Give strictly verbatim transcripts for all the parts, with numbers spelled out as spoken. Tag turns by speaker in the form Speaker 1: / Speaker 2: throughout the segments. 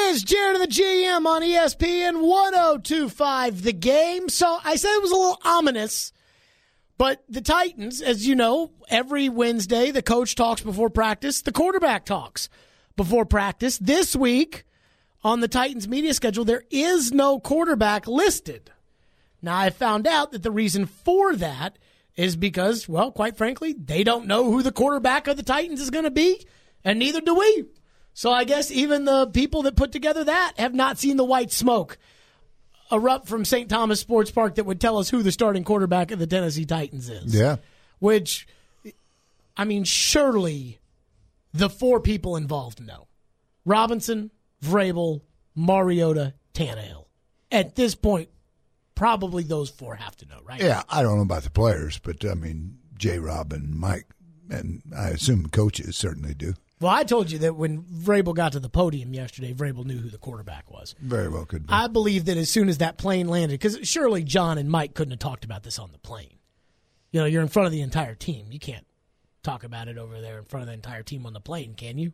Speaker 1: is Jared and the G M on E S P N one oh two point five The Game. So I said it was a little ominous, but the Titans, as you know, every Wednesday the coach talks before practice, the quarterback talks before practice. This week on the Titans media schedule, there is no quarterback listed. Now, I found out that the reason for that is because, well, quite frankly, they don't know who the quarterback of the Titans is going to be, and neither do we. So I guess even the people that put together that have not seen the white smoke erupt from Saint Thomas Sports Park that would tell us who the starting quarterback of the Tennessee Titans is.
Speaker 2: Yeah.
Speaker 1: Which, I mean, surely the four people involved know. Robinson, Vrabel, Mariota, Tannehill. At this point, probably those four have to know, right?
Speaker 2: Yeah, I don't know about the players, but, I mean, J-Rob and Mike, and I assume coaches certainly do.
Speaker 1: Well, I told you that when Vrabel got to the podium yesterday, Vrabel knew who the quarterback was.
Speaker 2: Very well could be.
Speaker 1: I believe that as soon as that plane landed, because surely John and Mike couldn't have talked about this on the plane. You know, you're in front of the entire team. You can't talk about it over there in front of the entire team on the plane, can you?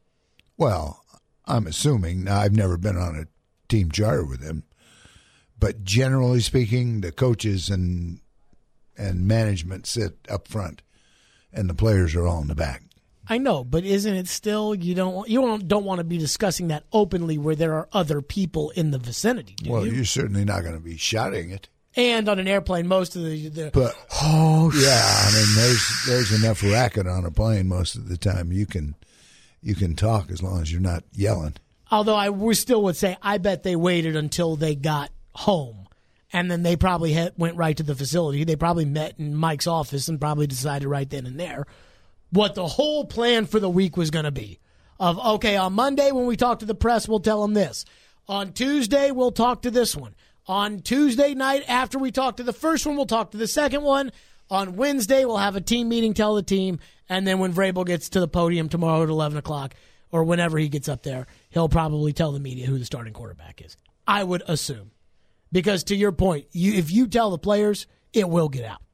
Speaker 2: Well, I'm assuming. Now, I've never been on a team charter with him. But generally speaking, the coaches and and management sit up front, and the players are all in the back.
Speaker 1: I know, but isn't it still you don't you don't, don't want to be discussing that openly where there are other people in the vicinity, do
Speaker 2: well,
Speaker 1: you?
Speaker 2: you're certainly not going to be shouting it.
Speaker 1: And on an airplane, most of the, the
Speaker 2: but
Speaker 1: oh
Speaker 2: yeah, I mean, there's there's enough racket on a plane most of the time. You can you can talk as long as you're not yelling.
Speaker 1: Although I we still would say I bet they waited until they got home, and then they probably had, went right to the facility. They probably met in Mike's office and probably decided right then and there what the whole plan for the week was going to be. Of, okay, on Monday when we talk to the press, we'll tell them this. On Tuesday, we'll talk to this one. On Tuesday night, after we talk to the first one, we'll talk to the second one. On Wednesday, we'll have a team meeting, tell the team, and then when Vrabel gets to the podium tomorrow at eleven o'clock, or whenever he gets up there, he'll probably tell the media who the starting quarterback is. I would assume. Because to your point, you, if you tell the players, it will get out.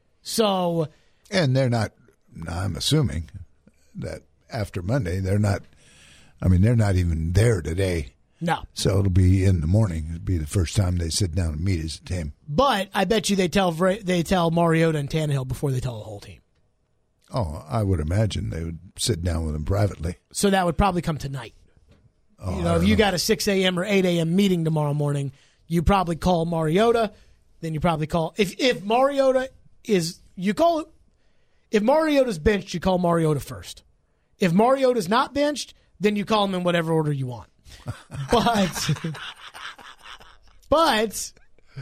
Speaker 1: So,
Speaker 2: and they're not, I'm assuming that after Monday, they're not, I mean, they're not even there today.
Speaker 1: No.
Speaker 2: So it'll be in the morning. It'll be the first time they sit down and meet as a team.
Speaker 1: But I bet you they tell they tell Mariota and Tannehill before they tell the whole team.
Speaker 2: Oh, I would imagine they would sit down with them privately.
Speaker 1: So that would probably come tonight.
Speaker 2: Oh,
Speaker 1: you know, if you
Speaker 2: know.
Speaker 1: got a six a.m. or eight a.m. meeting tomorrow morning, you probably call Mariota. Then you probably call if if Mariota is you call if Mariota's benched, you call Mariota first. If Mariota's not benched, then you call him in whatever order you want. But but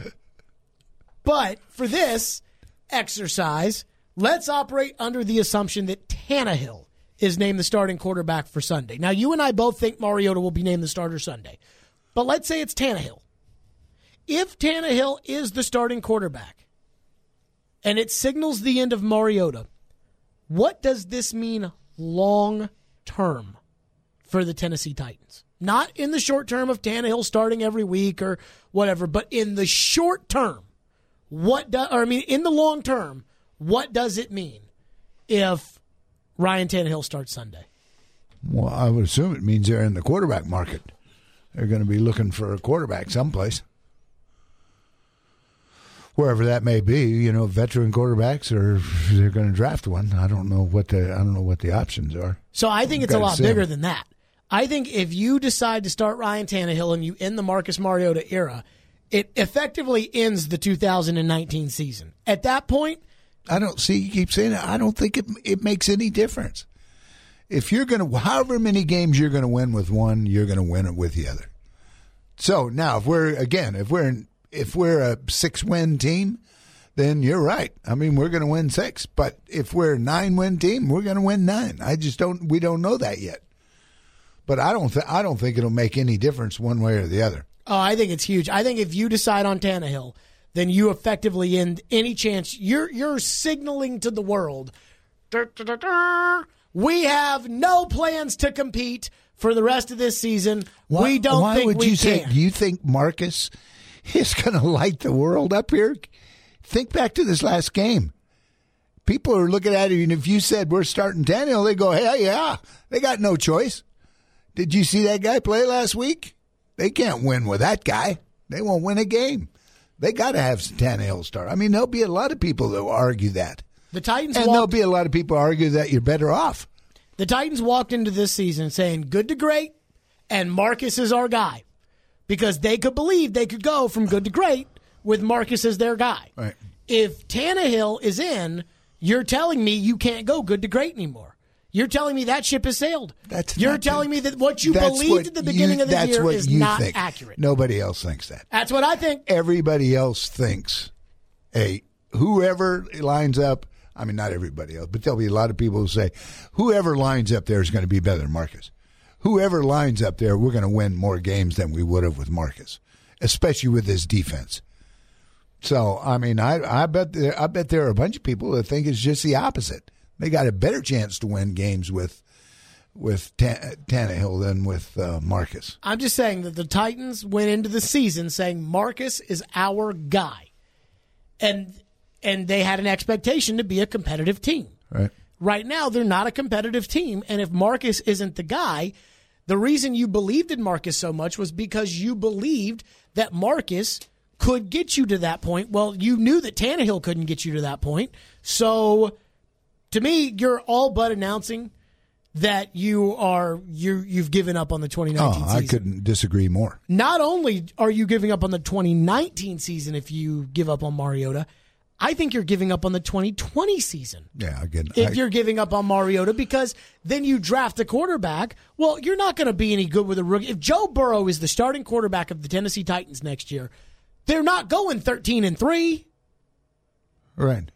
Speaker 1: but for this exercise, let's operate under the assumption that Tannehill is named the starting quarterback for Sunday. Now, you and I both think Mariota will be named the starter Sunday. But let's say it's Tannehill. If Tannehill is the starting quarterback and it signals the end of Mariota, what does this mean long term for the Tennessee Titans? Not in the short term of Tannehill starting every week or whatever, but in the short term, what do, or I mean in the long term, what does it mean if Ryan Tannehill starts Sunday?
Speaker 2: Well, I would assume it means they're in the quarterback market. They're going to be looking for a quarterback someplace. Wherever that may be, you know, veteran quarterbacks, or they're going to draft one. I don't know what the I don't know what the options are.
Speaker 1: So I think it's a lot bigger than that. I think if you decide to start Ryan Tannehill and you end the Marcus Mariota era, it effectively ends the two thousand nineteen season. At that point,
Speaker 2: I don't see. You keep saying it. I don't think it it makes any difference. If you're going to, however many games you're going to win with one, you're going to win it with the other. So now, if we're again, if we're in, if we're a six-win team, then you're right. I mean, we're going to win six. But if we're a nine-win team, we're going to win nine. I just don't. We don't know that yet. But I don't. Th- I don't think it'll make any difference one way or the other.
Speaker 1: Oh, I think it's huge. I think if you decide on Tannehill, then you effectively end any chance. You're you're signaling to the world, dur, dur, dur, dur, we have no plans to compete for the rest of this season.
Speaker 2: Why,
Speaker 1: we don't
Speaker 2: why
Speaker 1: think
Speaker 2: would
Speaker 1: we
Speaker 2: you
Speaker 1: can.
Speaker 2: say? Do you think Marcus is going to light the world up here? Think back to this last game. People are looking at it, and if you said we're starting Tannehill, they go, "Hey, yeah, they got no choice." Did you see that guy play last week? They can't win with that guy. They won't win a game. They got to have Tannehill start. I mean, there'll be a lot of people that will argue that.
Speaker 1: The Titans
Speaker 2: and
Speaker 1: walked,
Speaker 2: there'll be a lot of people argue that you're better off.
Speaker 1: The Titans walked into this season saying good to great, and Marcus is our guy, because they could believe they could go from good to great with Marcus as their guy.
Speaker 2: Right.
Speaker 1: If Tannehill is in, you're telling me you can't go good to great anymore. You're telling me that ship has sailed.
Speaker 2: That's
Speaker 1: You're
Speaker 2: not
Speaker 1: telling
Speaker 2: the,
Speaker 1: me that what you believed
Speaker 2: what
Speaker 1: at the beginning
Speaker 2: you,
Speaker 1: of the
Speaker 2: that's
Speaker 1: year
Speaker 2: what
Speaker 1: is
Speaker 2: you
Speaker 1: not
Speaker 2: think.
Speaker 1: accurate.
Speaker 2: Nobody else thinks that.
Speaker 1: That's what I think.
Speaker 2: Everybody else thinks, hey, whoever lines up, I mean, not everybody else, but there'll be a lot of people who say, whoever lines up there is going to be better than Marcus. Whoever lines up there, we're going to win more games than we would have with Marcus, especially with his defense. So, I mean, I, I bet there, I bet there are a bunch of people that think it's just the opposite. They got a better chance to win games with with Tan- Tannehill than with uh, Marcus.
Speaker 1: I'm just saying that the Titans went into the season saying Marcus is our guy, and and they had an expectation to be a competitive team.
Speaker 2: Right.
Speaker 1: Right now, they're not a competitive team, and if Marcus isn't the guy, the reason you believed in Marcus so much was because you believed that Marcus could get you to that point. Well, you knew that Tannehill couldn't get you to that point. So, to me, you're all but announcing that you are you you've given up on the twenty nineteen
Speaker 2: oh,
Speaker 1: season.
Speaker 2: I couldn't disagree more.
Speaker 1: Not only are you giving up on the twenty nineteen season if you give up on Mariota, I think you're giving up on the twenty twenty season.
Speaker 2: Yeah, again,
Speaker 1: if
Speaker 2: I,
Speaker 1: you're giving up on Mariota, because then you draft a quarterback. Well, you're not going to be any good with a rookie. If Joe Burrow is the starting quarterback of the Tennessee Titans next year, they're not going thirteen and three.
Speaker 2: Right.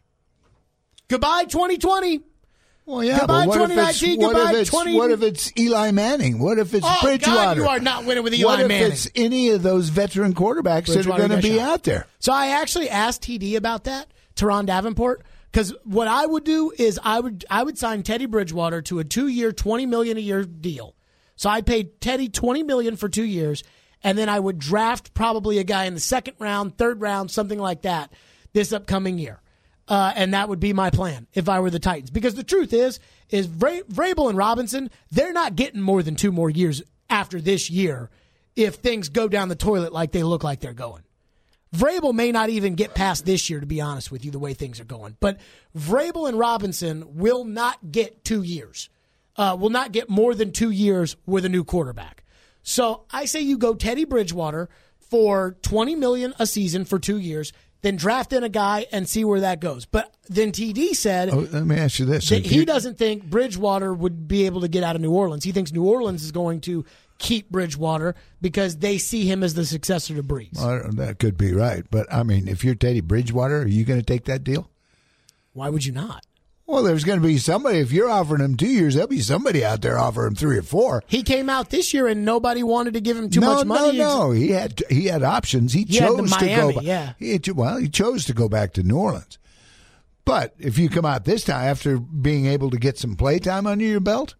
Speaker 1: Goodbye twenty twenty.
Speaker 2: Well, yeah,
Speaker 1: goodbye
Speaker 2: but what
Speaker 1: twenty
Speaker 2: if, it's, what, if it's,
Speaker 1: twenty
Speaker 2: what if it's Eli Manning? What if it's
Speaker 1: Oh,
Speaker 2: Bridgewater?
Speaker 1: God, you are not winning with Eli
Speaker 2: what if
Speaker 1: Manning.
Speaker 2: it's any of those veteran quarterbacks that are going to be out there?
Speaker 1: So I actually asked T D about that, Teron Davenport, because what I would do is I would I would sign Teddy Bridgewater to a two-year, twenty million dollars a year deal. So I'd pay Teddy twenty million dollars for two years, and then I would draft probably a guy in the second round, third round, something like that this upcoming year. Uh, and that would be my plan if I were the Titans. Because the truth is, is Vra- Vrabel and Robinson, they're not getting more than two more years after this year if things go down the toilet like they look like they're going. Vrabel may not even get past this year, to be honest with you, the way things are going. But Vrabel and Robinson will not get two years, uh, will not get more than two years with a new quarterback. So I say you go Teddy Bridgewater for twenty million dollars a season for two years, then draft in a guy and see where that goes. But then T D said,
Speaker 2: oh, let me ask you this:
Speaker 1: that he
Speaker 2: you,
Speaker 1: doesn't think Bridgewater would be able to get out of New Orleans. He thinks New Orleans is going to keep Bridgewater because they see him as the successor to Breeze.
Speaker 2: Well, that could be right, but I mean, if you're Teddy Bridgewater, are you going to take that deal?
Speaker 1: Why would you not?
Speaker 2: Well, there's going to be somebody. If you're offering him two years, there'll be somebody out there offering him three or four.
Speaker 1: He came out this year and nobody wanted to give him too
Speaker 2: no,
Speaker 1: much money.
Speaker 2: No, no, he had he had options. He,
Speaker 1: he
Speaker 2: chose
Speaker 1: had
Speaker 2: to
Speaker 1: Miami,
Speaker 2: go.
Speaker 1: Yeah.
Speaker 2: He, well, he chose to go back to New Orleans. But if you come out this time after being able to get some play time under your belt,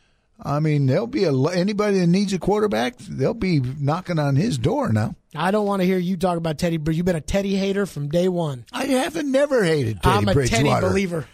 Speaker 2: I mean, there'll be a anybody that needs a quarterback. They'll be knocking on his door now.
Speaker 1: I don't want to hear you talk about Teddy. You've been a Teddy hater from day one.
Speaker 2: I haven't never hated Teddy
Speaker 1: I'm a
Speaker 2: Bridgewater.
Speaker 1: Teddy believer.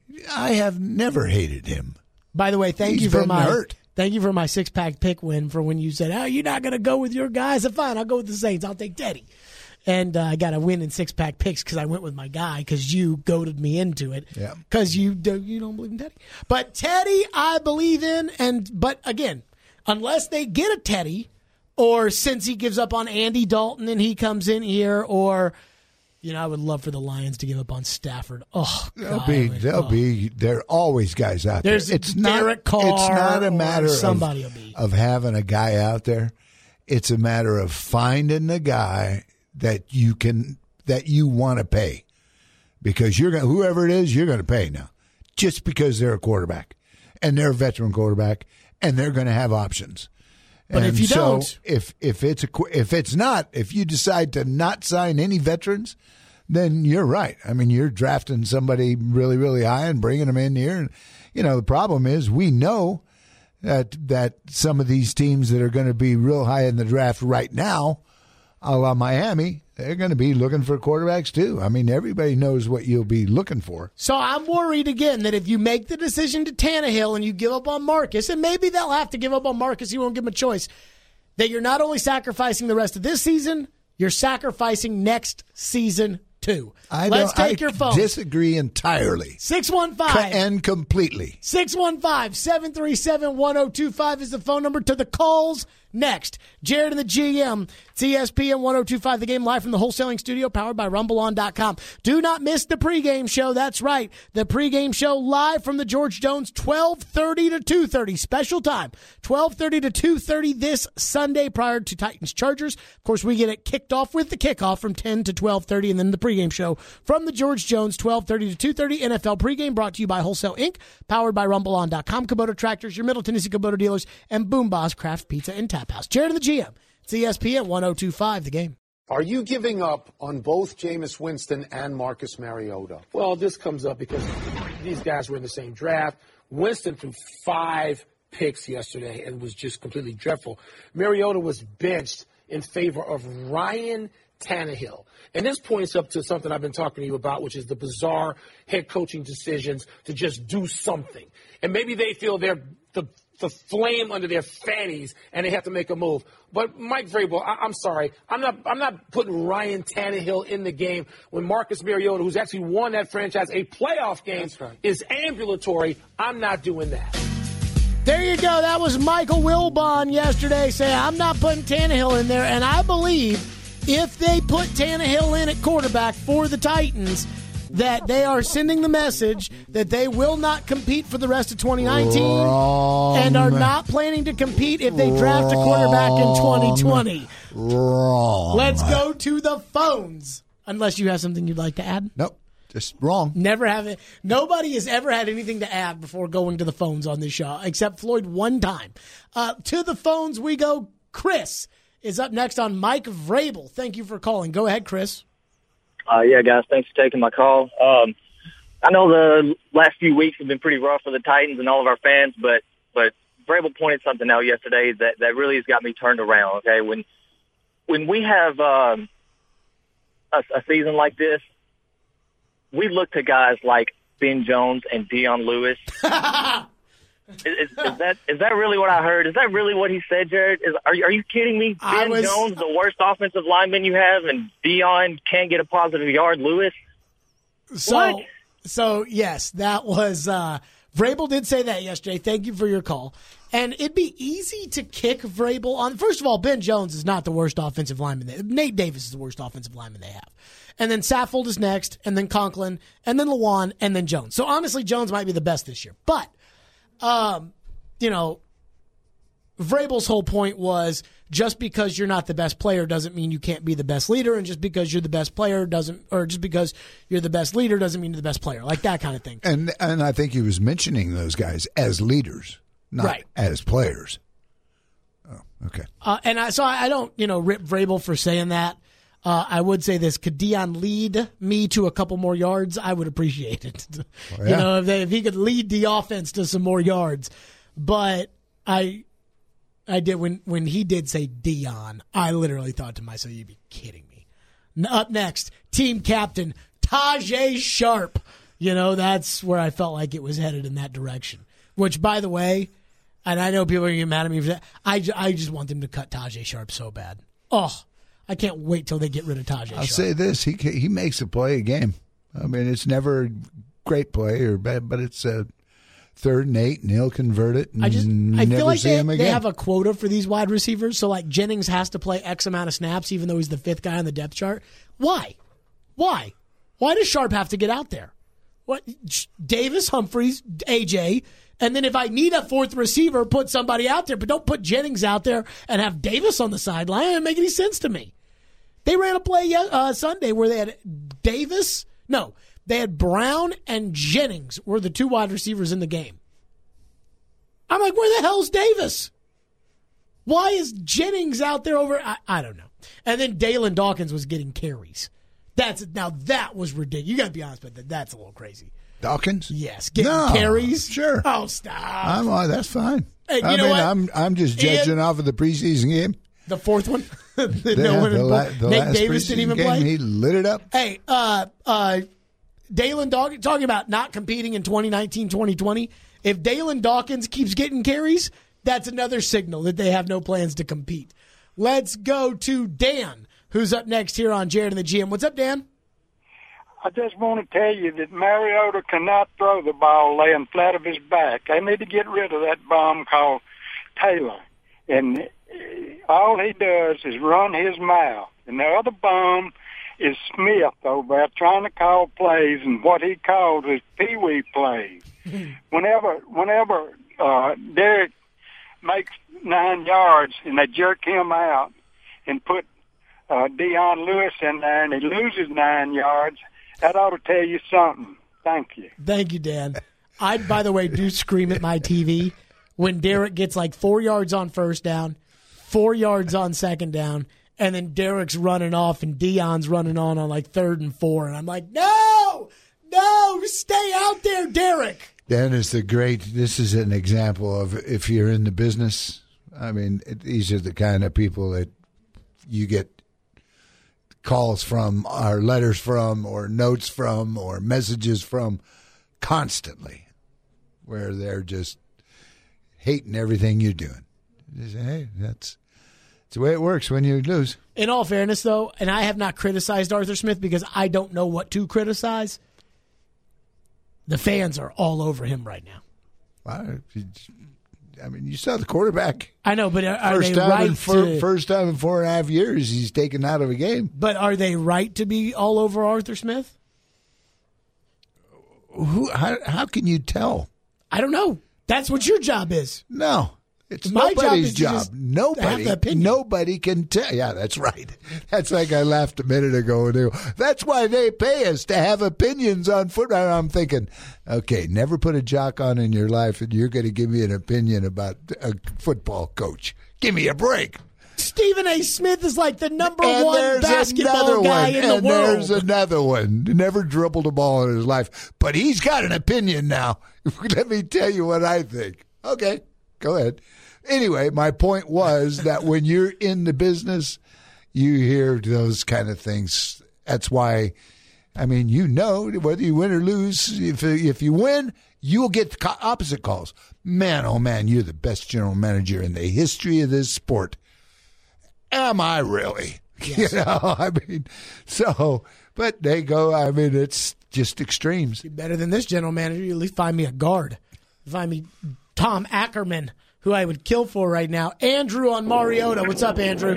Speaker 2: I have never hated him.
Speaker 1: By the way, thank
Speaker 2: He's
Speaker 1: you for
Speaker 2: been
Speaker 1: my
Speaker 2: hurt.
Speaker 1: thank you for my six pack pick win for when you said, "Oh, you're not going to go with your guys." So fine, I'll go with the Saints. I'll take Teddy, and uh, I got a win in six pack picks because I went with my guy because you goaded me into it.
Speaker 2: Yeah.
Speaker 1: Because you do you don't believe in Teddy, but Teddy I believe in, and but again, unless they get a Teddy, or since he gives up on Andy Dalton and he comes in here, or. You know, I would love for the Lions to give up on Stafford. Oh,
Speaker 2: There'll
Speaker 1: God,
Speaker 2: be,
Speaker 1: would,
Speaker 2: there'll
Speaker 1: oh.
Speaker 2: be, there are always guys out
Speaker 1: There's
Speaker 2: there. It's
Speaker 1: Derek
Speaker 2: not,
Speaker 1: Carr
Speaker 2: it's not a
Speaker 1: or
Speaker 2: matter
Speaker 1: somebody
Speaker 2: of,
Speaker 1: will be.
Speaker 2: of having a guy out there. It's a matter of finding a guy that you can, that you want to pay, because you're going, whoever it is, you're going to pay now, just because they're a quarterback and they're a veteran quarterback and they're going to have options.
Speaker 1: But
Speaker 2: and
Speaker 1: if you
Speaker 2: so
Speaker 1: don't,
Speaker 2: if if it's a if it's not, if you decide to not sign any veterans, then you're right. I mean, you're drafting somebody really, really high and bringing them in here. And you know, the problem is we know that that some of these teams that are going to be real high in the draft right now a la Miami, they're going to be looking for quarterbacks too. I mean, everybody knows what you'll be looking for.
Speaker 1: So I'm worried again that if you make the decision to Tannehill and you give up on Marcus, and maybe they'll have to give up on Marcus, you won't give him a choice, that you're not only sacrificing the rest of this season, you're sacrificing next season too.
Speaker 2: I
Speaker 1: Let's
Speaker 2: don't,
Speaker 1: take
Speaker 2: I
Speaker 1: your phone.
Speaker 2: disagree entirely.
Speaker 1: six one five
Speaker 2: And completely.
Speaker 1: six one five, seven three seven, one oh two five is the phone number to the calls next. Jared and the G M, T S P N one oh two five, the game live from the wholesaling studio powered by rumble on dot com. Do not miss the pregame show. That's right. The pregame show live from the George Jones, twelve thirty to two thirty. Special time, twelve thirty to two thirty this Sunday prior to Titans Chargers. Of course, we get it kicked off with the kickoff from ten to twelve thirty, and then the pregame show from the George Jones, twelve thirty to two thirty. N F L pregame brought to you by Wholesale Incorporated, powered by rumble on dot com, Kubota Tractors, your Middle Tennessee Kubota dealers, and Boom Boss Craft Pizza and Tap House. Jared and the G M, E S P N one oh two five, the game.
Speaker 3: Are you giving up on both Jameis Winston and Marcus Mariota?
Speaker 4: Well, this comes up because these guys were in the same draft. Winston threw five picks yesterday and was just completely dreadful. Mariota was benched in favor of Ryan Tannehill. And this points up to something I've been talking to you about, which is the bizarre head coaching decisions to just do something. And maybe they feel they're the the flame under their fannies, and they have to make a move. But Mike Vrabel, I- I'm sorry, I'm not I'm not putting Ryan Tannehill in the game when Marcus Mariota, who's actually won that franchise a playoff game, right, is ambulatory. I'm not doing that.
Speaker 1: There you go. That was Michael Wilbon yesterday saying, I'm not putting Tannehill in there, and I believe if they put Tannehill in at quarterback for the Titans, that they are sending the message that they will not compete for the rest of twenty nineteen
Speaker 2: Wrong.
Speaker 1: And are not planning to compete if they draft a quarterback in twenty twenty.
Speaker 2: Wrong.
Speaker 1: Let's go to the phones. Unless you have something you'd like to add.
Speaker 2: Nope. Just wrong.
Speaker 1: Never have it. Nobody has ever had anything to add before going to the phones on this show, except Floyd one time. Uh, to the phones we go. Chris is up next on Mike Vrabel. Thank you for calling. Go ahead, Chris.
Speaker 5: Uh, yeah, guys, thanks for taking my call. Um, I know the last few weeks have been pretty rough for the Titans and all of our fans, but but Vrabel pointed something out yesterday that, that really has got me turned around. Okay, when when we have um, a, a season like this, we look to guys like Ben Jones and Dion Lewis. Is, is, is that is that really what I heard? Is that really what he said, Jared? Is, are you are you kidding me? Ben
Speaker 1: was,
Speaker 5: Jones, the worst offensive lineman you have, and Dion can't get a positive yard. Lewis.
Speaker 1: So,
Speaker 5: what?
Speaker 1: so yes, that was uh, Vrabel did say that yesterday. Thank you for your call. And it'd be easy to kick Vrabel on. First of all, Ben Jones is not the worst offensive lineman. They, Nate Davis is the worst offensive lineman they have. And then Saffold is next, and then Conklin, and then Lewan, and then Jones. So honestly, Jones might be the best this year, but. Um, you know, Vrabel's whole point was just because you're not the best player doesn't mean you can't be the best leader, and just because you're the best player doesn't, or just because you're the best leader doesn't mean you're the best player, like that kind of thing.
Speaker 2: And and I think he was mentioning those guys as leaders, not
Speaker 1: right.
Speaker 2: as players. Oh, okay.
Speaker 1: Uh, and I, so I, I don't, you know, rip Vrabel for saying that. Uh, I would say this: could Dion lead me to a couple more yards? I would appreciate it.
Speaker 2: Oh, yeah.
Speaker 1: You know, if, they, if he could lead the offense to some more yards. But I, I did when when he did say Dion, I literally thought to myself, "You'd be kidding me." Up next, team captain Tajae Sharpe. You know, that's where I felt like it was headed in that direction. Which, by the way, and I know people are going to get mad at me for that. I, I just want them to cut Tajae Sharpe so bad. Oh. I can't wait till they get rid of Tajae Sharpe.
Speaker 2: I'll say this: he he makes a play a game. I mean, it's never a great play or bad, but it's a third and eight, and he'll convert it. And
Speaker 1: I just I
Speaker 2: never
Speaker 1: feel like
Speaker 2: see
Speaker 1: they,
Speaker 2: him again.
Speaker 1: they have a quota for these wide receivers. So like Jennings has to play X amount of snaps, even though he's the fifth guy on the depth chart. Why? Why? Why does Sharpe have to get out there? What? Davis, Humphreys, A J. And then if I need a fourth receiver, put somebody out there, but don't put Jennings out there and have Davis on the sideline. It doesn't make any sense to me. They ran a play uh, Sunday where they had Davis. No, they had Brown and Jennings were the two wide receivers in the game. I'm like, where the hell's Davis? Why is Jennings out there over? I, I don't know. And then Dalen Dawkins was getting carries. That's now that was ridiculous. You got to be honest with that. That's a little crazy.
Speaker 2: Dawkins?
Speaker 1: Yes, getting
Speaker 2: no,
Speaker 1: carries.
Speaker 2: Sure.
Speaker 1: Oh, stop.
Speaker 2: I'm uh, that's fine.
Speaker 1: Hey, you
Speaker 2: I
Speaker 1: know
Speaker 2: mean,
Speaker 1: what?
Speaker 2: I'm I'm just judging
Speaker 1: Ian,
Speaker 2: off of the preseason game.
Speaker 1: The fourth one.
Speaker 2: the,
Speaker 1: no one
Speaker 2: the,
Speaker 1: in,
Speaker 2: la- the
Speaker 1: Nate
Speaker 2: last
Speaker 1: Davis didn't even
Speaker 2: game,
Speaker 1: play.
Speaker 2: He lit it up.
Speaker 1: Hey, uh, uh, Dalen Dawkins, talking about not competing in twenty nineteen twenty twenty. If Dalen Dawkins keeps getting carries, that's another signal that they have no plans to compete. Let's go to Dan, who's up next here on Jared and the G M. What's up, Dan?
Speaker 6: I just want to tell you that Mariota cannot throw the ball laying flat of his back. They need to get rid of that bum called Taylor. And all he does is run his mouth. And the other bum is Smith over there trying to call plays, and what he calls is pee-wee plays. whenever whenever uh, Derek makes nine yards and they jerk him out and put uh, Dion Lewis in there and he loses nine yards, that ought to tell you something. Thank you.
Speaker 1: Thank you, Dan. I, by the way, do scream at my T V when Derek gets like four yards on first down, four yards on second down, and then Derek's running off and Dion's running on on like third and four. And I'm like, no, no, stay out there, Derek.
Speaker 2: Dan is the great, this is an example of if you're in the business, I mean, it, these are the kind of people that you get calls from, or letters from, or notes from, or messages from constantly, where they're just hating everything you're doing. They say, hey, that's, that's the way it works when you lose.
Speaker 1: In all fairness, though, and I have not criticized Arthur Smith because I don't know what to criticize, the fans are all over him right now.
Speaker 2: Well, I mean, you saw the quarterback.
Speaker 1: I know, but are, are
Speaker 2: first
Speaker 1: they
Speaker 2: time
Speaker 1: right
Speaker 2: in four,
Speaker 1: to,
Speaker 2: First time in four and a half years he's taken out of a game.
Speaker 1: But are they right to be all over Arthur Smith?
Speaker 2: Who? How, how can you tell?
Speaker 1: I don't know. That's what your job is.
Speaker 2: No. It's
Speaker 1: My
Speaker 2: nobody's
Speaker 1: job. Is
Speaker 2: job. Nobody,
Speaker 1: have the
Speaker 2: nobody can tell. Yeah, that's right. That's like I laughed a minute ago. And that's why they pay us to have opinions on football. I'm thinking, okay, never put a jock on in your life, and you're going to give me an opinion about a football coach. Give me a break.
Speaker 1: Stephen A. Smith is like the number
Speaker 2: and
Speaker 1: one basketball guy
Speaker 2: one,
Speaker 1: in
Speaker 2: and
Speaker 1: the world.
Speaker 2: There's another one. Never dribbled a ball in his life, but he's got an opinion now. Let me tell you what I think. Okay, go ahead. Anyway, my point was that when you're in the business, you hear those kind of things. That's why, I mean, you know, whether you win or lose, if if you win, you'll get the opposite calls. Man, oh man, you're the best general manager in the history of this sport. Am I really? Yes. You know, I mean, so, but they go, I mean, it's just extremes.
Speaker 1: You're better than this general manager. You at least find me a guard. Find me Tom Ackerman, who I would kill for right now. Andrew on Mariota. What's up, Andrew?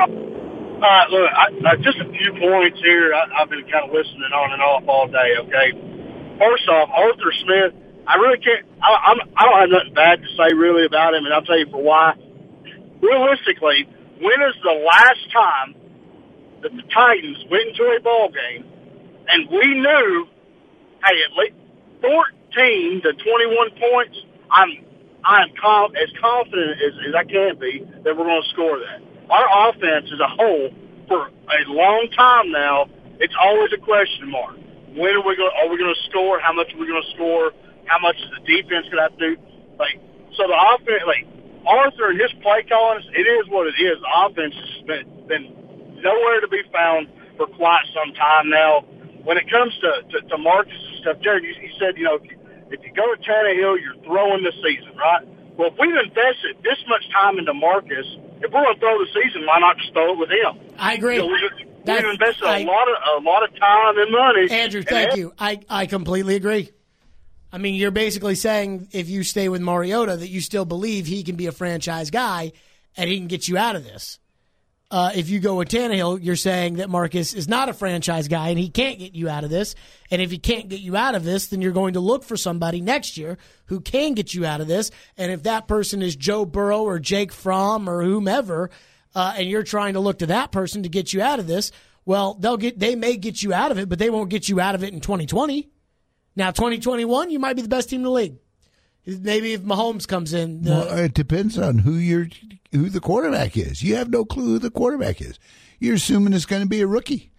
Speaker 7: All right, look, I, I, just a few points here. I, I've been kind of listening on and off all day, okay? First off, Arthur Smith, I really can't, I, I'm, I don't have nothing bad to say really about him, and I'll tell you for why. Realistically, when is the last time that the Titans went into a ball game and we knew, hey, at least fourteen to twenty-one points, I'm I'm com- as confident as, as I can be that we're going to score that. Our offense as a whole, for a long time now, it's always a question mark. When are we going? Are we going to score? How much are we going to score? How much is the defense going to have to do? Like, so the offense, like Arthur and his play calling, it is what it is. The offense has been, been nowhere to be found for quite some time now. When it comes to to, to Marcus and stuff, Jared, you, you said, you know, if you, if you go to Tannehill, you're throwing the season, right? Well, if we've invested this much time into Marcus, if we're going to throw the season, why not just throw it with him?
Speaker 1: I agree.
Speaker 7: You know, we've,
Speaker 1: That's,
Speaker 7: we've invested
Speaker 1: I,
Speaker 7: a lot of a lot of time and money.
Speaker 1: Andrew, thank you. I, I completely agree. I mean, you're basically saying if you stay with Mariota that you still believe he can be a franchise guy and he can get you out of this. Uh, if you go with Tannehill, you're saying that Marcus is not a franchise guy and he can't get you out of this. And if he can't get you out of this, then you're going to look for somebody next year who can get you out of this. And if that person is Joe Burrow or Jake Fromm or whomever, uh, and you're trying to look to that person to get you out of this, well, they'll get they may get you out of it, but they won't get you out of it in twenty twenty. Now, twenty twenty-one, you might be the best team in the league. Maybe if Mahomes comes in. Uh,
Speaker 2: well, it depends on who you're, who the quarterback is. You have no clue who the quarterback is. You're assuming it's going to be a rookie.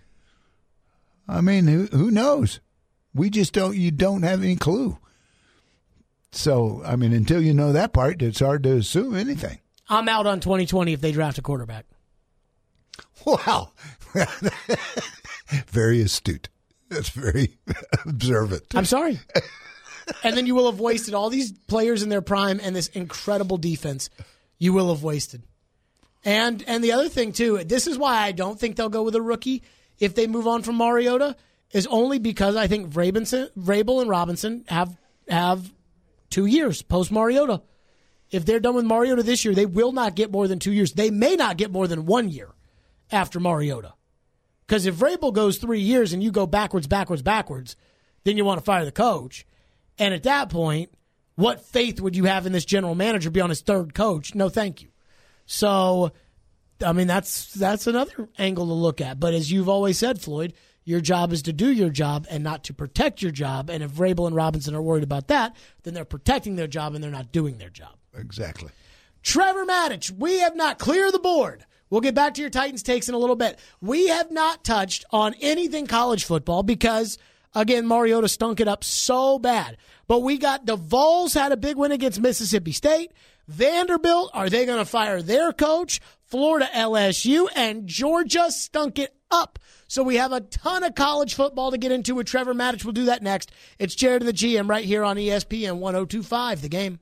Speaker 2: I mean, who, who knows? We just don't. You don't have any clue. So, I mean, until you know that part, it's hard to assume anything.
Speaker 1: I'm out on twenty twenty if they draft a quarterback.
Speaker 2: Wow. Very astute. That's very observant.
Speaker 1: I'm sorry. And then you will have wasted all these players in their prime and this incredible defense. You will have wasted. And and the other thing, too, this is why I don't think they'll go with a rookie if they move on from Mariota, is only because I think Vrabel, Vrabel and Robinson have have two years post-Mariota. If they're done with Mariota this year, they will not get more than two years. They may not get more than one year after Mariota. Because if Vrabel goes three years and you go backwards, backwards, backwards, then you want to fire the coach. And at that point, what faith would you have in this general manager be on his third coach? No, thank you. So, I mean, that's that's another angle to look at. But as you've always said, Floyd, your job is to do your job and not to protect your job. And if Vrabel and Robinson are worried about that, then they're protecting their job and they're not doing their job.
Speaker 2: Exactly.
Speaker 1: Trevor Maddich, we have not cleared the board. We'll get back to your Titans takes in a little bit. We have not touched on anything college football because, again, Mariota stunk it up so bad. But we got the Vols had a big win against Mississippi State. Vanderbilt, are they going to fire their coach? Florida L S U, and Georgia stunk it up. So we have a ton of college football to get into with Trevor Maddich. We'll do that next. It's Jared and the G M right here on E S P N one oh two point five, The Game.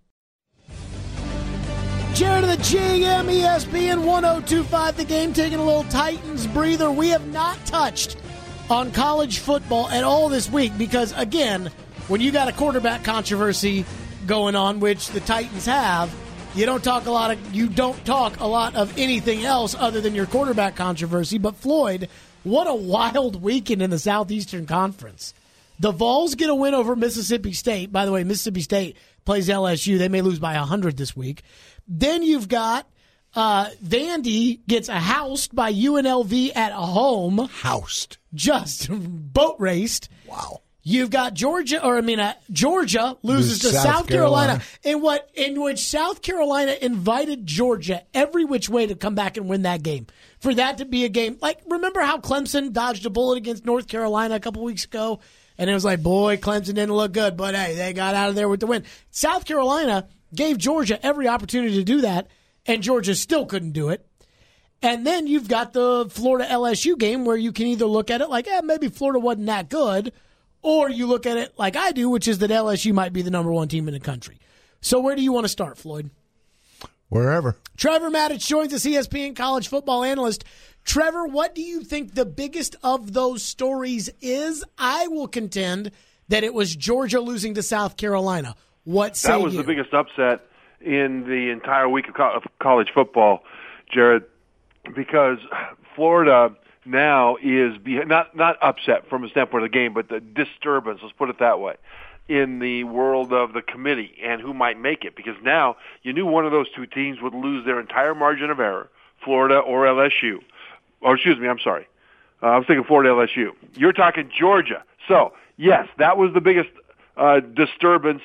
Speaker 1: Jared and the G M, E S P N one oh two point five, The Game, taking a little Titans breather. We have not touched on college football at all this week because, again, when you got a quarterback controversy going on, which the Titans have, you don't talk a lot of you don't talk a lot of anything else other than your quarterback controversy. But Floyd, what a wild weekend in the Southeastern Conference. The Vols get a win over Mississippi State. By the way, Mississippi State plays L S U. They may lose by one hundred this week. Then you've got uh, Vandy gets a housed by U N L V at home.
Speaker 2: Housed.
Speaker 1: Just boat raced.
Speaker 2: Wow.
Speaker 1: You've got Georgia, or I mean, uh, Georgia loses to
Speaker 2: South
Speaker 1: South Carolina,
Speaker 2: Carolina,
Speaker 1: in what in which South Carolina invited Georgia every which way to come back and win that game. For that to be a game, like remember how Clemson dodged a bullet against North Carolina a couple weeks ago, and it was like, boy, Clemson didn't look good, but hey, they got out of there with the win. South Carolina gave Georgia every opportunity to do that, and Georgia still couldn't do it. And then you've got the Florida L S U game where you can either look at it like, eh, maybe Florida wasn't that good, or you look at it like I do, which is that L S U might be the number one team in the country. So where do you want to start, Floyd?
Speaker 2: Wherever.
Speaker 1: Trevor Maddich joins us, E S P N college football analyst. Trevor, what do you think the biggest of those stories is? I will contend that it was Georgia losing to South Carolina. What say
Speaker 8: That was
Speaker 1: you?
Speaker 8: the biggest upset in the entire week of, co- of college football, Jared, because Florida now is be, not not upset from a standpoint of the game, but the disturbance, let's put it that way, in the world of the committee and who might make it. Because now you knew one of those two teams would lose their entire margin of error, Florida or L S U. Or excuse me, I'm sorry. Uh, I was thinking Florida L S U. You're talking Georgia. So, yes, that was the biggest uh, disturbance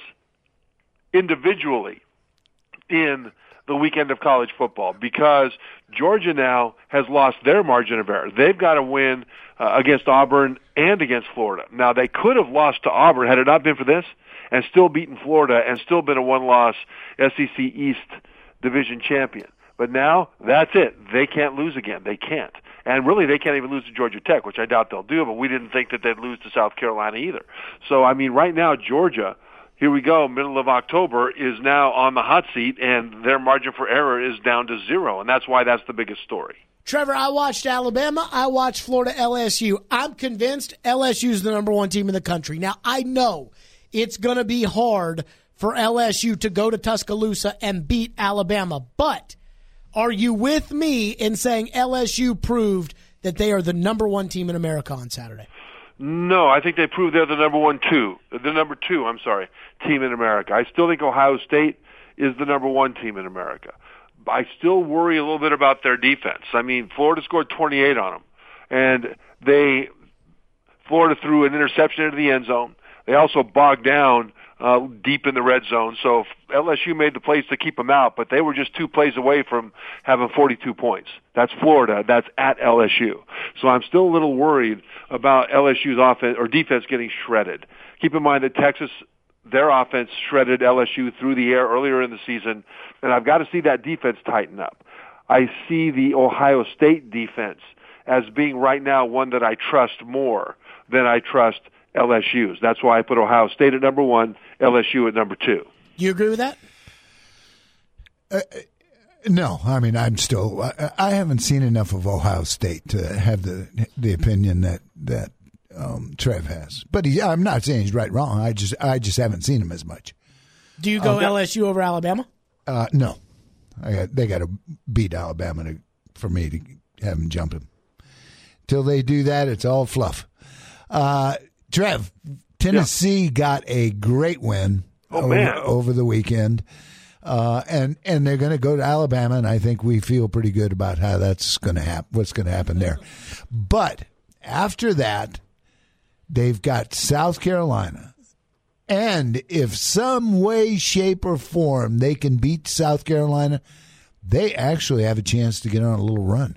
Speaker 8: individually in the weekend of college football because Georgia now has lost their margin of error. They've got to win uh, against Auburn and against Florida. Now, they could have lost to Auburn had it not been for this and still beaten Florida and still been a one-loss S E C East division champion. But now, that's it. They can't lose again. They can't. And really, they can't even lose to Georgia Tech, which I doubt they'll do, but we didn't think that they'd lose to South Carolina either. So, I mean, right now, Georgia, here we go, middle of October, is now on the hot seat, and their margin for error is down to zero, and that's why that's the biggest story.
Speaker 1: Trevor, I watched Alabama. I watched Florida L S U. I'm convinced L S U is the number one team in the country. Now, I know it's going to be hard for L S U to go to Tuscaloosa and beat Alabama, but are you with me in saying L S U proved that they are the number one team in America on Saturday?
Speaker 8: No, I think they proved they're the number one two, the number two, I'm sorry, team in America. I still think Ohio State is the number one team in America. I still worry a little bit about their defense. I mean, Florida scored twenty-eight on them, and they Florida threw an interception into the end zone. They also bogged down uh, deep in the red zone. So L S U made the plays to keep them out, but they were just two plays away from having forty-two points. That's Florida. That's at L S U. So I'm still a little worried about L S U's offense or defense getting shredded. Keep in mind that Texas, their offense shredded L S U through the air earlier in the season, and I've got to see that defense tighten up. I see the Ohio State defense as being right now one that I trust more than I trust L S U's. That's why I put Ohio State at number one, L S U at number two.
Speaker 1: Do you agree with that?
Speaker 2: Uh, no, I mean, I'm still, I, I haven't seen enough of Ohio State to have the the opinion that, that um, Trev has. But he, I'm not saying he's right or wrong. I just, I just haven't seen him as much.
Speaker 1: Do you go
Speaker 2: um,
Speaker 1: L S U over Alabama?
Speaker 2: Uh, no. I got, they got to beat Alabama to, for me to have them jump him. Till they do that, it's all fluff. Uh, Trev, Tennessee yeah. got a great win
Speaker 8: oh,
Speaker 2: over,
Speaker 8: man.
Speaker 2: over the weekend. Uh, and, and they're going to go to Alabama, and I think we feel pretty good about how that's going to happen, what's going to happen there. But after that, they've got South Carolina. And if some way, shape, or form they can beat South Carolina, they actually have a chance to get on a little run.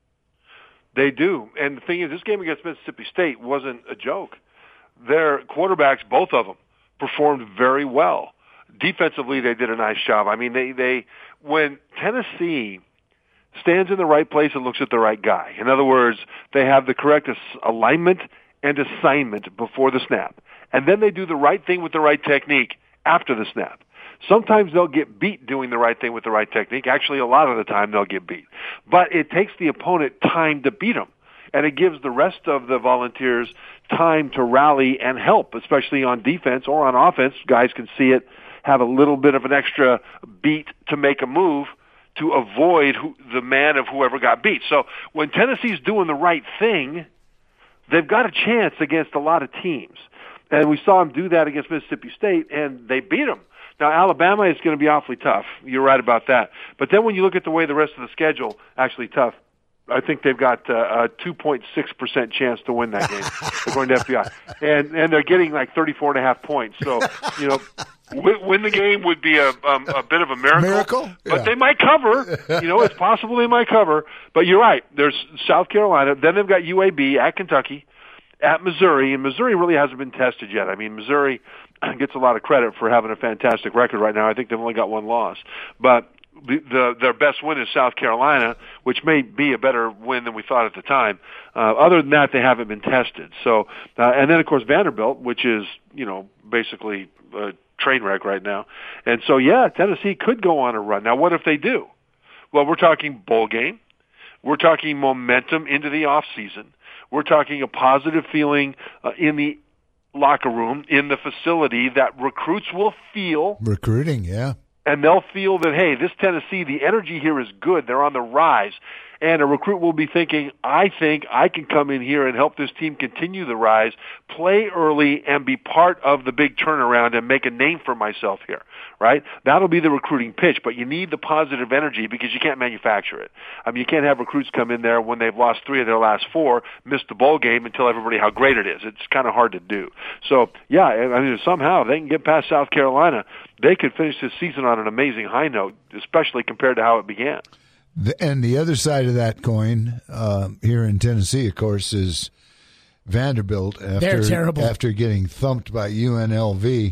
Speaker 8: They do. And the thing is, this game against Mississippi State wasn't a joke. Their quarterbacks, both of them, performed very well. Defensively, they did a nice job. I mean, they, they when Tennessee stands in the right place and looks at the right guy, in other words, they have the correct alignment and assignment before the snap, and then they do the right thing with the right technique after the snap. Sometimes they'll get beat doing the right thing with the right technique. Actually, a lot of the time they'll get beat. But it takes the opponent time to beat them. And it gives the rest of the Volunteers time to rally and help, especially on defense or on offense. Guys can see it, have a little bit of an extra beat to make a move to avoid who, the man of whoever got beat. So when Tennessee's doing the right thing, they've got a chance against a lot of teams. And we saw them do that against Mississippi State, and they beat them. Now, Alabama is going to be awfully tough. You're right about that. But then when you look at the way the rest of the schedule, actually tough, I think they've got uh, a two point six percent chance to win that game, according to F B I. And and they're getting like thirty-four and a half points. So, you know, win, win the game would be a, um, a bit of a miracle.
Speaker 2: Miracle?
Speaker 8: But
Speaker 2: Yeah.
Speaker 8: they might cover. You know, it's possible they might cover. But you're right. There's South Carolina. Then they've got U A B at Kentucky, at Missouri. And Missouri really hasn't been tested yet. I mean, Missouri gets a lot of credit for having a fantastic record right now. I think they've only got one loss. But the, the their best win is South Carolina, which may be a better win than we thought at the time. Uh, other than that, they haven't been tested. So, uh, and then of course Vanderbilt, which is you know basically a train wreck right now. And so, yeah, Tennessee could go on a run. Now, what if they do? Well, we're talking bowl game. We're talking momentum into the off season. We're talking a positive feeling uh, in the locker room, in the facility that recruits will feel.
Speaker 2: Recruiting, yeah.
Speaker 8: And they'll feel that, hey, this Tennessee, the energy here is good. They're on the rise. And a recruit will be thinking, I think I can come in here and help this team continue the rise, play early, and be part of the big turnaround and make a name for myself here, right? That'll be the recruiting pitch, but you need the positive energy because you can't manufacture it. I mean, you can't have recruits come in there when they've lost three of their last four, miss the bowl game, and tell everybody how great it is. It's kind of hard to do. So, yeah, I mean, somehow they can get past South Carolina. They could finish this season on an amazing high note, especially compared to how it began.
Speaker 2: The, and the other side of that coin uh, here in Tennessee, of course, is Vanderbilt. After,
Speaker 1: They're terrible.
Speaker 2: After getting thumped by U N L V,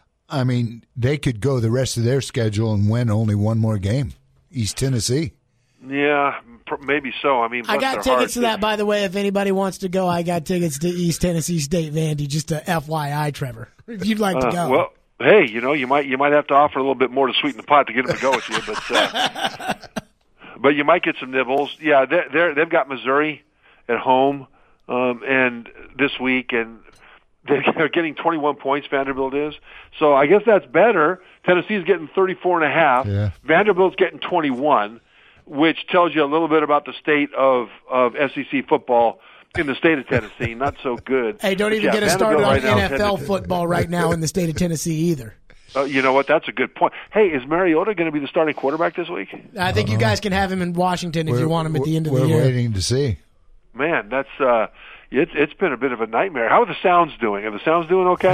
Speaker 2: I mean, they could go the rest of their schedule and win only one more game. East Tennessee.
Speaker 8: Yeah, maybe so. I mean,
Speaker 1: I got tickets to that, by the way. If anybody wants to go, I got tickets to East Tennessee State, Vandy. Just a F Y I, Trevor, if you'd like to
Speaker 8: uh,
Speaker 1: go.
Speaker 8: Well, hey, you know, you might you might have to offer a little bit more to sweeten the pot to get them to go with you, but uh, but you might get some nibbles. Yeah, they're, they're they've got Missouri at home, um, and this week, and they're getting twenty-one points. Vanderbilt is, so I guess that's better. Tennessee's getting thirty-four and a half.
Speaker 2: Yeah.
Speaker 8: Vanderbilt's getting twenty-one, which tells you a little bit about the state of of S E C football in the state of Tennessee. Not so good.
Speaker 1: Hey, don't even
Speaker 8: yeah,
Speaker 1: get us
Speaker 8: Vanderbilt
Speaker 1: started on
Speaker 8: right now
Speaker 1: N F L
Speaker 8: tended-
Speaker 1: football right now in the state of Tennessee either.
Speaker 8: Uh, you know what? That's a good point. Hey, is Mariota going to be the starting quarterback this week?
Speaker 1: I think you guys can have him in Washington if
Speaker 2: We're-
Speaker 1: you want him at the end of the
Speaker 2: we're
Speaker 1: year.
Speaker 2: waiting to see.
Speaker 8: Man, that's uh, it's it's been a bit of a nightmare. How are the Sounds doing? Are the Sounds doing okay?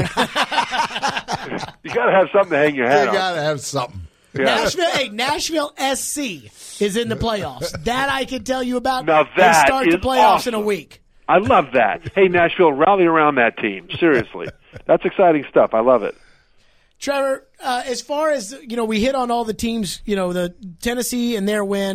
Speaker 8: You got to have something to hang your hat
Speaker 2: You
Speaker 8: on.
Speaker 2: got to have something.
Speaker 8: Yeah.
Speaker 1: Nashville, hey, Nashville S C is in the playoffs. That I can tell you about.
Speaker 8: Now
Speaker 1: they
Speaker 8: that
Speaker 1: start
Speaker 8: is
Speaker 1: the playoffs
Speaker 8: awesome.
Speaker 1: in a week.
Speaker 8: I love that. Hey, Nashville, rally around that team. Seriously, that's exciting stuff. I love it.
Speaker 1: Trevor, uh, as far as, you know, we hit on all the teams, you know, the Tennessee and their win.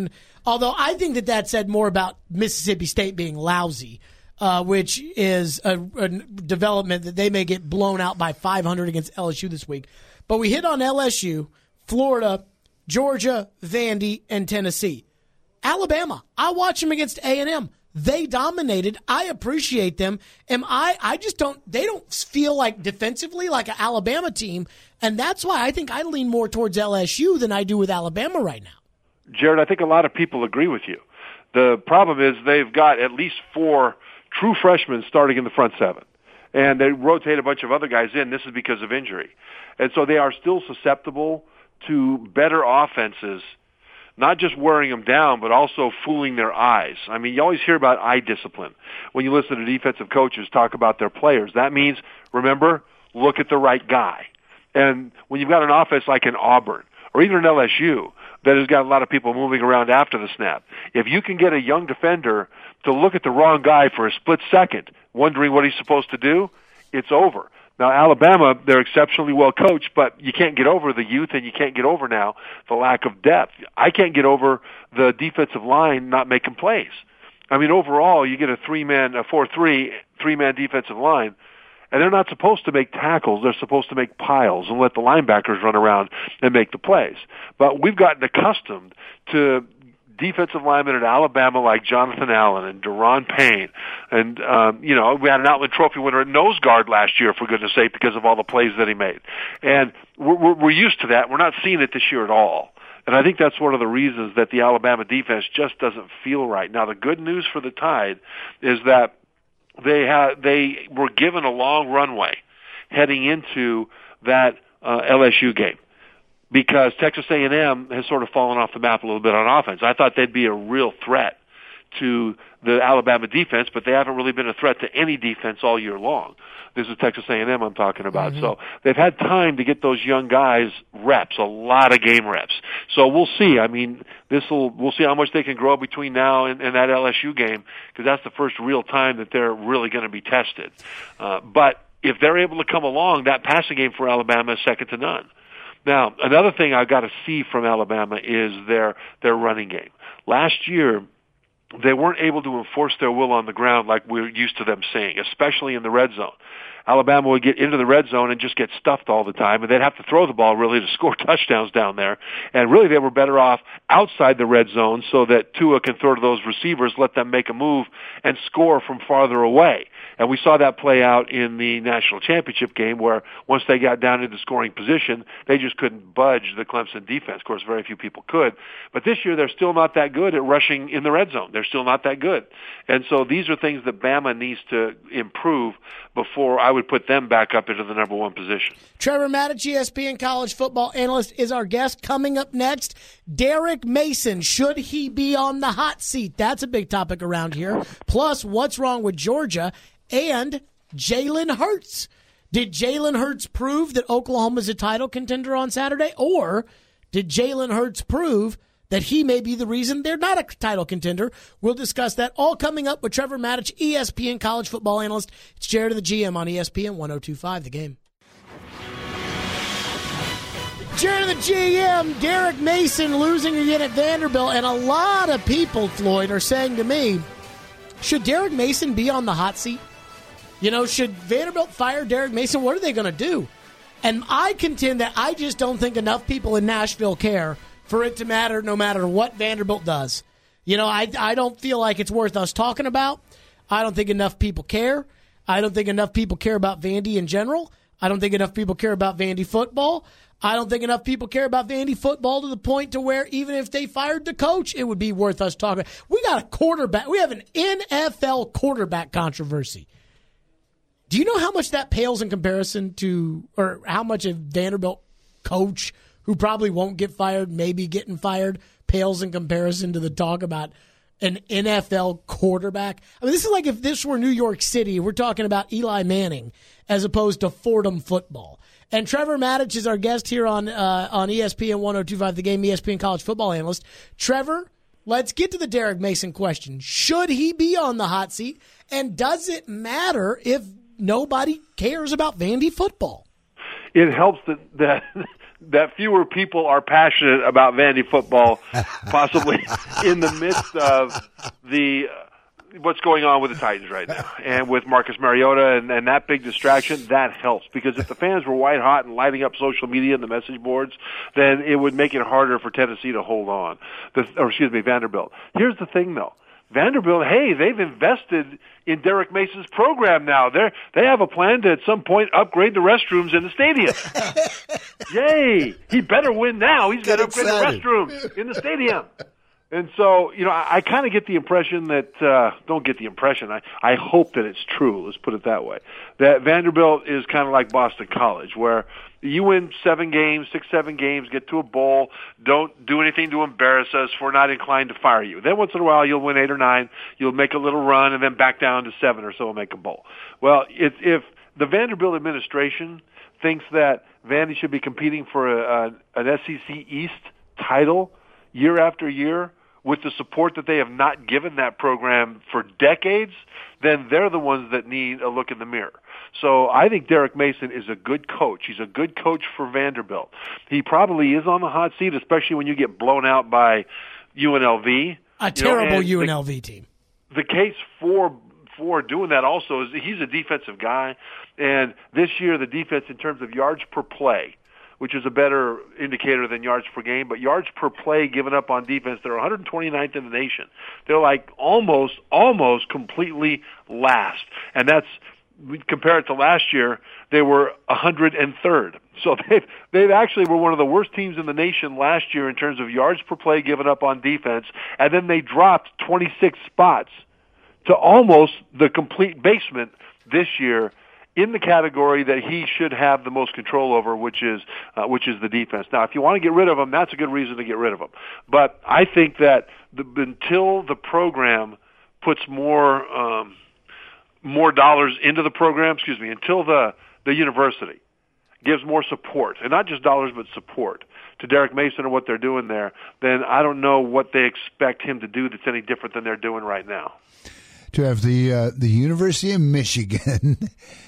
Speaker 1: Although I think that that said more about Mississippi State being lousy, uh, which is a, a development that they may get blown out by five hundred against L S U this week. But we hit on L S U, Florida, Georgia, Vandy, and Tennessee. Alabama, I watch them against A and M. They dominated. I appreciate them. Am I? I just don't. They don't feel like defensively like an Alabama team, and that's why I think I lean more towards L S U than I do with Alabama right now.
Speaker 8: Jared, I think a lot of people agree with you. The problem is they've got at least four true freshmen starting in the front seven, and they rotate a bunch of other guys in. This is because of injury, and so they are still susceptible to better offenses. Not just wearing them down, but also fooling their eyes. I mean, you always hear about eye discipline when you listen to defensive coaches talk about their players. That means, remember, look at the right guy. And when you've got an offense like an Auburn or even an L S U that has got a lot of people moving around after the snap, if you can get a young defender to look at the wrong guy for a split second, wondering what he's supposed to do, it's over. Now, Alabama, they're exceptionally well coached, but you can't get over the youth and you can't get over now the lack of depth. I can't get over the defensive line not making plays. I mean, overall, you get a three-man, a four three, three-man defensive line, and they're not supposed to make tackles. They're supposed to make piles and let the linebackers run around and make the plays. But we've gotten accustomed to defensive linemen at Alabama like Jonathan Allen and Deron Payne. And, um, you know, we had an Outland Trophy winner at nose guard last year, for goodness sake, because of all the plays that he made. And we're, we're, we're used to that. We're not seeing it this year at all. And I think that's one of the reasons that the Alabama defense just doesn't feel right. Now, the good news for the Tide is that they had, they were given a long runway heading into that uh, L S U game, because Texas A and M has sort of fallen off the map a little bit on offense. I thought they'd be a real threat to the Alabama defense, but they haven't really been a threat to any defense all year long. This is Texas A and M I'm talking about. Mm-hmm. So they've had time to get those young guys reps, a lot of game reps. So we'll see. I mean, this will we'll see how much they can grow between now and, and that L S U game, because that's the first real time that they're really going to be tested. Uh, but if they're able to come along, that passing game for Alabama is second to none. Now, another thing I've got to see from Alabama is their their running game. Last year, they weren't able to enforce their will on the ground like we're used to them seeing, especially in the red zone. Alabama would get into the red zone and just get stuffed all the time, and they'd have to throw the ball really to score touchdowns down there. And really they were better off outside the red zone so that Tua can throw to those receivers, let them make a move, and score from farther away. And we saw that play out in the national championship game, where once they got down into scoring position, they just couldn't budge the Clemson defense. Of course, very few people could. But this year, they're still not that good at rushing in the red zone. They're still not that good. And so these are things that Bama needs to improve before I would put them back up into the number one position.
Speaker 1: Trevor Matich, E S P N college football analyst, is our guest. Coming up next, Derek Mason. Should he be on the hot seat? That's a big topic around here. Plus, what's wrong with Georgia? And Jalen Hurts. Did Jalen Hurts prove that Oklahoma's a title contender on Saturday? Or did Jalen Hurts prove that he may be the reason they're not a title contender? We'll discuss that all coming up with Trevor Matich, E S P N college football analyst. It's Jared of the G M on E S P N one oh two point five, The Game. Jared of the G M, Derek Mason losing again at Vanderbilt. And a lot of people, Floyd, are saying to me, should Derek Mason be on the hot seat? You know, should Vanderbilt fire Derek Mason? What are they going to do? And I contend that I just don't think enough people in Nashville care for it to matter no matter what Vanderbilt does. You know, I, I don't feel like it's worth us talking about. I don't think enough people care. I don't think enough people care about Vandy in general. I don't think enough people care about Vandy football. I don't think enough people care about Vandy football to the point to where even if they fired the coach, it would be worth us talking. We got a quarterback. We have an N F L quarterback controversy. Do you know how much that pales in comparison to, or how much a Vanderbilt coach who probably won't get fired, maybe getting fired, pales in comparison to the talk about an N F L quarterback? I mean, this is like if this were New York City, we're talking about Eli Manning as opposed to Fordham football. And Trevor Matich is our guest here on uh, on E S P N one oh two point five, The Game, E S P N college football analyst. Trevor, let's get to the Derek Mason question. Should he be on the hot seat? And does it matter if nobody cares about Vandy football?
Speaker 8: It helps that, that that fewer people are passionate about Vandy football, possibly in the midst of the uh, what's going on with the Titans right now, and with Marcus Mariota and, and that big distraction. That helps, because if the fans were white hot and lighting up social media and the message boards, then it would make it harder for Tennessee to hold on. The, or excuse me, Vanderbilt. Here's the thing, though. Vanderbilt, hey, they've invested in Derek Mason's program now. They they have a plan to at some point upgrade the restrooms in the stadium. Yay! He better win now. He's got to upgrade excited. the restrooms in the stadium. And so, you know, I, I kind of get the impression that, uh, don't get the impression, I, I hope that it's true, let's put it that way, that Vanderbilt is kind of like Boston College, where you win seven games, six, seven games, get to a bowl, don't do anything to embarrass us, we're not inclined to fire you. Then once in a while you'll win eight or nine, you'll make a little run, and then back down to seven or so and make a bowl. Well, if, if the Vanderbilt administration thinks that Vandy should be competing for a, a, an S E C East title year after year, with the support that they have not given that program for decades, then they're the ones that need a look in the mirror. So I think Derek Mason is a good coach. He's a good coach for Vanderbilt. He probably is on the hot seat, especially when you get blown out by U N L V.
Speaker 1: A terrible
Speaker 8: you know,
Speaker 1: U N L V team.
Speaker 8: The case for for doing that also is he's a defensive guy, and this year the defense in terms of yards per play, which is a better indicator than yards per game, but yards per play given up on defense, they're one hundred twenty-ninth in the nation. They're like almost, almost completely last. And that's, we compare it to last year, they were one hundred third. So they've, they've actually were one of the worst teams in the nation last year in terms of yards per play given up on defense, and then they dropped twenty-six spots to almost the complete basement this year, in the category that he should have the most control over, which is uh, which is the defense. Now, if you want to get rid of him, that's a good reason to get rid of him. But I think that the, until the program puts more um, more dollars into the program, excuse me, until the the university gives more support, and not just dollars but support to Derek Mason and what they're doing there, then I don't know what they expect him to do that's any different than they're doing right now.
Speaker 2: To have the uh, the University of Michigan.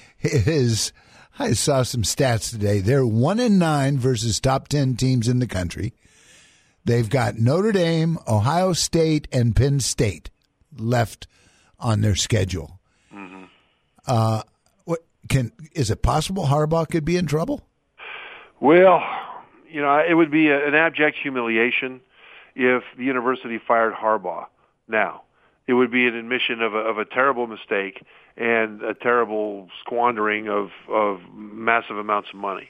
Speaker 2: Is I saw some stats today. They're one and nine versus top ten teams in the country. They've got Notre Dame, Ohio State, and Penn State left on their schedule. Mm-hmm. Uh, what can is it possible Harbaugh could be in trouble?
Speaker 8: Well, you know, it would be a, an abject humiliation if the university fired Harbaugh now. It would be an admission of a, of a terrible mistake and a terrible squandering of, of massive amounts of money.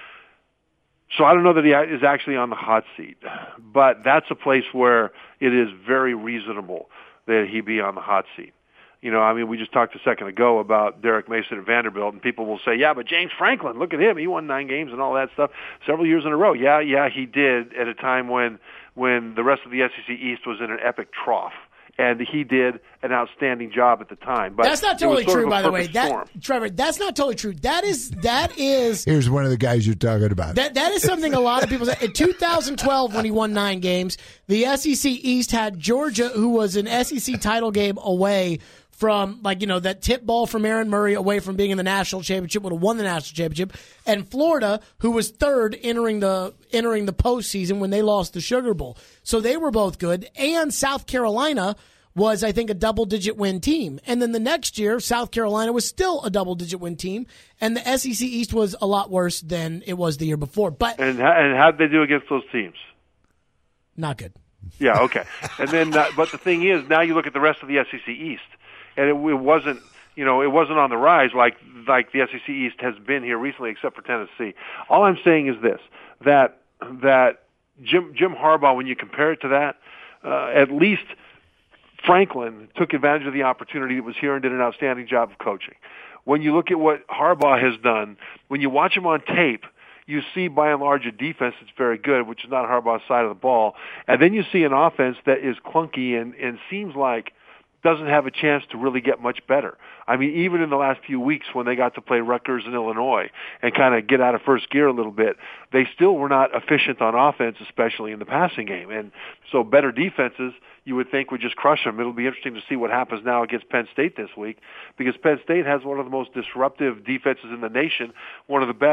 Speaker 8: So I don't know that he is actually on the hot seat, but that's a place where it is very reasonable that he be on the hot seat. You know, I mean, we just talked a second ago about Derek Mason at Vanderbilt, and people will say, yeah, but James Franklin, look at him. He won nine games and all that stuff several years in a row. Yeah, yeah, he did at a time when when the rest of the S E C East was in an epic trough. And he did an outstanding job at the time. But
Speaker 1: that's not totally true, by the way.
Speaker 8: That,
Speaker 1: Trevor, that's not totally true. That is that is.
Speaker 2: Here's one of the guys you're talking about.
Speaker 1: That that is something a lot of people say. In two thousand twelve, when he won nine games, the S E C East had Georgia, who was an S E C title game away from, like, you know, that tip ball from Aaron Murray away from being in the national championship, would have won the national championship, and Florida, who was third entering the entering the postseason when they lost the Sugar Bowl. So they were both good, and South Carolina was, I think, a double-digit win team. And then the next year, South Carolina was still a double-digit win team, and the S E C East was a lot worse than it was the year before. But
Speaker 8: And, and how did they do against those teams?
Speaker 1: Not good.
Speaker 8: Yeah, okay. And then, uh, but the thing is, now you look at the rest of the S E C East, and it, it wasn't, you know, it wasn't on the rise like like the S E C East has been here recently, except for Tennessee. All I'm saying is this: that that Jim Jim Harbaugh, when you compare it to that, uh, at least Franklin took advantage of the opportunity that was here and did an outstanding job of coaching. When you look at what Harbaugh has done, when you watch him on tape, you see by and large a defense that's very good, which is not Harbaugh's side of the ball. And then you see an offense that is clunky and, and seems like doesn't have a chance to really get much better. I mean, even in the last few weeks when they got to play Rutgers and Illinois and kind of get out of first gear a little bit, they still were not efficient on offense, especially in the passing game. And so better defenses, you would think, would just crush them. It'll be interesting to see what happens now against Penn State this week, because Penn State has one of the most disruptive defenses in the nation, one of the best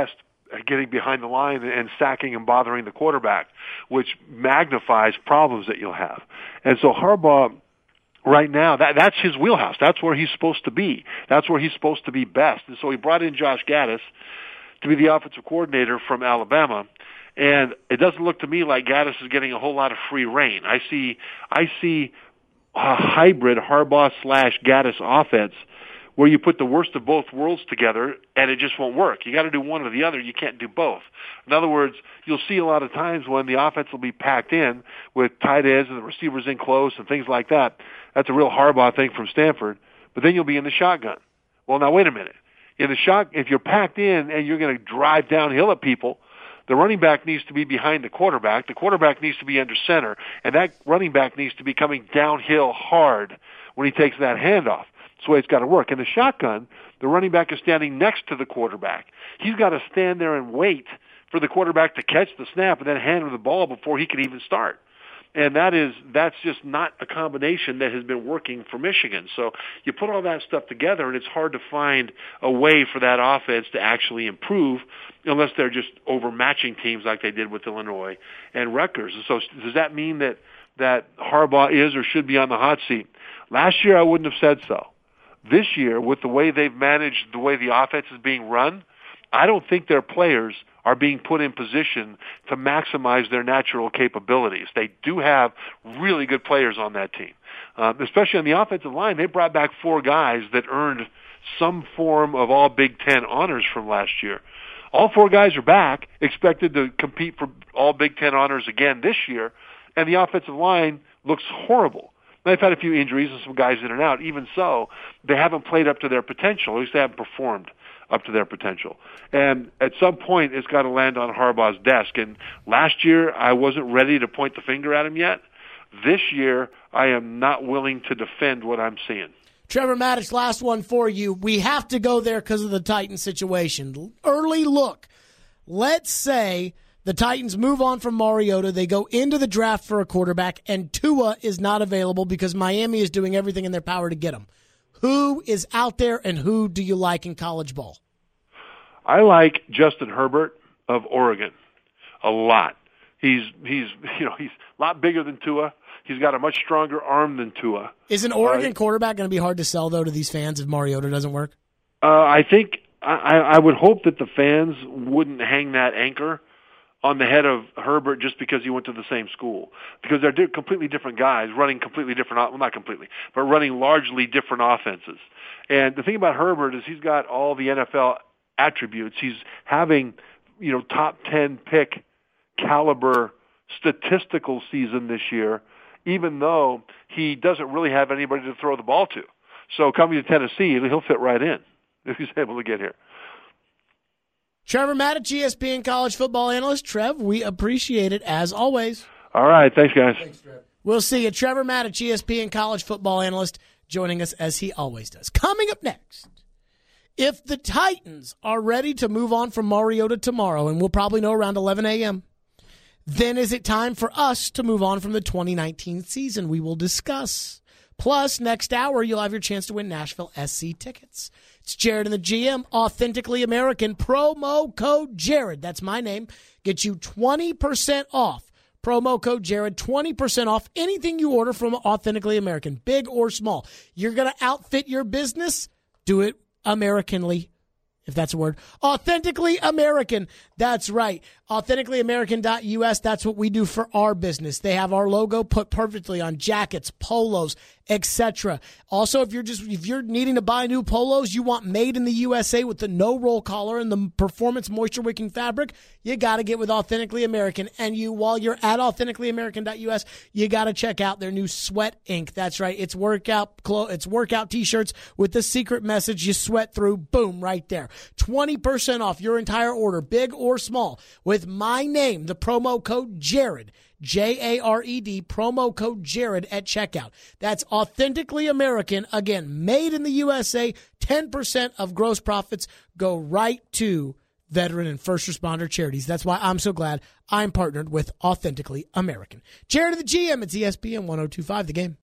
Speaker 8: getting behind the line and sacking and bothering the quarterback, which magnifies problems that you'll have. And so Harbaugh, right now, that that's his wheelhouse. That's where he's supposed to be. That's where he's supposed to be best. And so he brought in Josh Gaddis to be the offensive coordinator from Alabama. And it doesn't look to me like Gaddis is getting a whole lot of free reign. I see, I see a hybrid Harbaugh slash Gaddis offense where you put the worst of both worlds together and it just won't work. You got to do one or the other. You can't do both. In other words, you'll see a lot of times when the offense will be packed in with tight ends and the receivers in close and things like that. That's a real Harbaugh thing from Stanford. But then you'll be in the shotgun. Well, now wait a minute. In the shot, if you're packed in and you're going to drive downhill at people, the running back needs to be behind the quarterback. The quarterback needs to be under center, and that running back needs to be coming downhill hard when he takes that handoff. That's the way it's got to work. In the shotgun, the running back is standing next to the quarterback. He's got to stand there and wait for the quarterback to catch the snap and then hand him the ball before he can even start. And that is, that's just not a combination that has been working for Michigan. So you put all that stuff together, and it's hard to find a way for that offense to actually improve unless they're just overmatching teams like they did with Illinois and Rutgers. And so does that mean that, that Harbaugh is or should be on the hot seat? Last year I wouldn't have said so. This year, with the way they've managed the way the offense is being run, I don't think their players are being put in position to maximize their natural capabilities. They do have really good players on that team, uh, especially on the offensive line. They brought back four guys that earned some form of all Big Ten honors from last year. All four guys are back, expected to compete for all Big Ten honors again this year, and the offensive line looks horrible. They've had a few injuries and some guys in and out. Even so, they haven't played up to their potential. At least they haven't performed up to their potential. And at some point, it's got to land on Harbaugh's desk. And last year, I wasn't ready to point the finger at him yet. This year, I am not willing to defend what I'm seeing.
Speaker 1: Trevor Maddox, last one for you. We have to go there because of the Titans situation. Early look. Let's say the Titans move on from Mariota. They go into the draft for a quarterback, and Tua is not available because Miami is doing everything in their power to get him. Who is out there, and who do you like in college ball?
Speaker 8: I like Justin Herbert of Oregon a lot. He's he's you know he's a lot bigger than Tua. He's got a much stronger arm than Tua.
Speaker 1: Is an Oregon
Speaker 8: uh, quarterback
Speaker 1: going to be hard to sell though to these fans if Mariota doesn't work?
Speaker 8: Uh, I think I, I would hope that the fans wouldn't hang that anchor on the head of Herbert just because he went to the same school. Because they're di- completely different guys running completely different, well, not completely, but running largely different offenses. And the thing about Herbert is he's got all the N F L attributes. He's having, you know, top ten pick caliber statistical season this year, even though he doesn't really have anybody to throw the ball to. So coming to Tennessee, he'll fit right in if he's able to get here.
Speaker 1: Trevor Maddox, E S P N college football analyst. Trev, we appreciate it as always.
Speaker 8: All right. Thanks, guys.
Speaker 1: Thanks, Trev. We'll see you. Trevor Maddox, E S P N college football analyst, joining us as he always does. Coming up next, if the Titans are ready to move on from Mariota tomorrow, and we'll probably know around eleven a.m., then is it time for us to move on from the twenty nineteen season? We will discuss. Plus, next hour, you'll have your chance to win Nashville S C tickets. It's Jared and the G M, Authentically American, promo code Jared. That's my name. Get you twenty percent off. Promo code Jared, twenty percent off anything you order from Authentically American, big or small. You're going to outfit your business? Do it Americanly, if that's a word. Authentically American. That's right. authentically american dot u s. That's what we do for our business. They have our logo put perfectly on jackets, polos, et cetera. Also, if you're just if you're needing to buy new polos, you want made in the U S A with the no roll collar and the performance moisture wicking fabric, you got to get with Authentically American. And you, while you're at authentically american dot u s, you got to check out their new Sweat Ink. That's right. It's workout clo- it's workout t-shirts with the secret message you sweat through. Boom, right there. twenty percent off your entire order, big or small, with my name, the promo code Jared, J A R E D, promo code Jared at checkout. That's Authentically American. Again, made in the U S A. ten percent of gross profits go right to veteran and first responder charities. That's why I'm so glad I'm partnered with Authentically American. Jared of the G M, it's E S P N one oh two point five, The Game.